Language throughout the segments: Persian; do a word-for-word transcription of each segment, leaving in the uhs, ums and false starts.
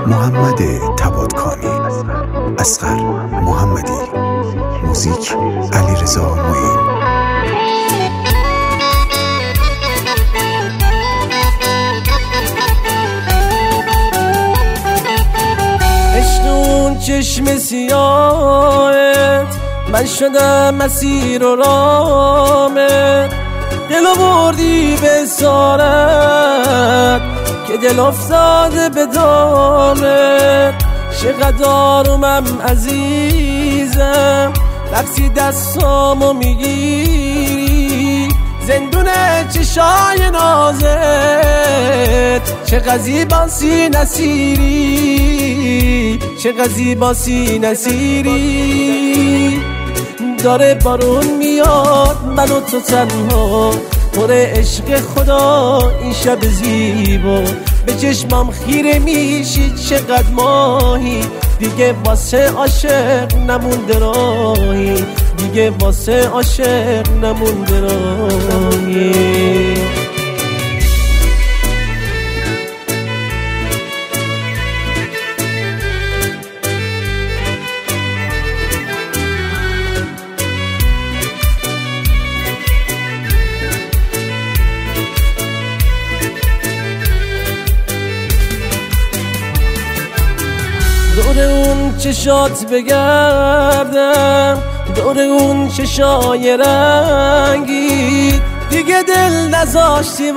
محمد تبادکانی، اصغر محمدی، موزیک علیرضا معین. عشق اون چشم سیاهت من شدم مسیر و رامت، دلو بردی به سارت که دل افتاده به دامت. چقدر آرومم عزیزم وقتی دستامو میگیری، زندون چشای نازت چقدر زیباسی نصیری، چقدر زیباسی نصیری. داره بارون میاد من و تو تنها، پر عشق خدا این شب زیبا. به چشمم خیره میشی چقدر ماهی، دیگه واسه عاشق نمونده راهی، دیگه واسه عاشق نمونده راهی. دور اون چشات بگردم، دور اون چشای رنگی، دیگه دل نذاشتی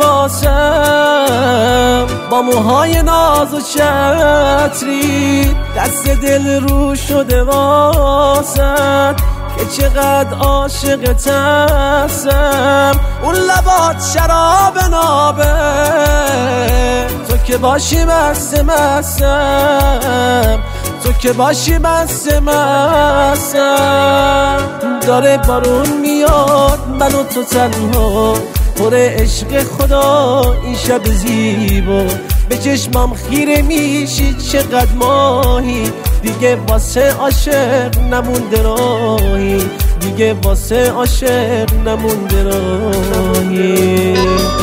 واسم با موهای ناز و چتری. دست دل رو شده واسم که چقدر عاشقت هستم. اون لبات شراب نابه، تو که باشی مست مستم، تو که باشی مست مستم. داره بارون میاد من و تو تنها، پر عشق خدا این شب زیبا. به چشمم خیره میشی چقدر ماهی، دیگه واسه عاشق نمونده راهی، دیگه واسه عاشق نمونده راهی.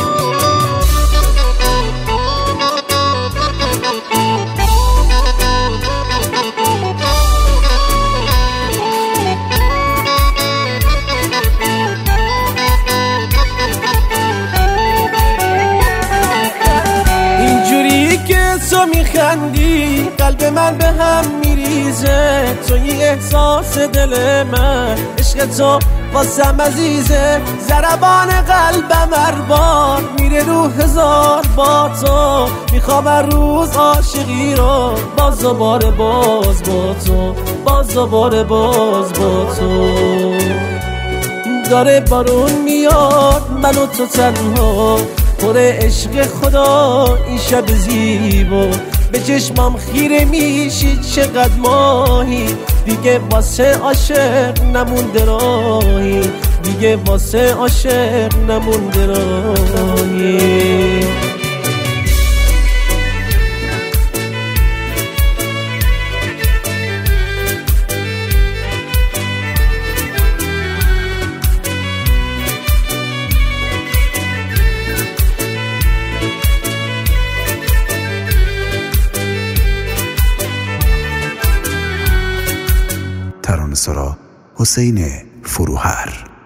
تو میخندی قلب من به هم میریزه، تو یه احساس دل من، عشق تو واسم عزیزه. ضربان قلبم هر بار میره رو هزار با تو، میخوام هر روز عاشقی رو باز دوباره باز با تو، باز دوباره باز با تو. داره بارون میاد من و تو تنها، پر عشق خدا این شب زیبا. به چشمم خیره میشی چقدر ماهی، دیگه واسه عاشق نمونده راهی، دیگه واسه عاشق نمونده راهی. ترانه‌سرا حسین فروهر.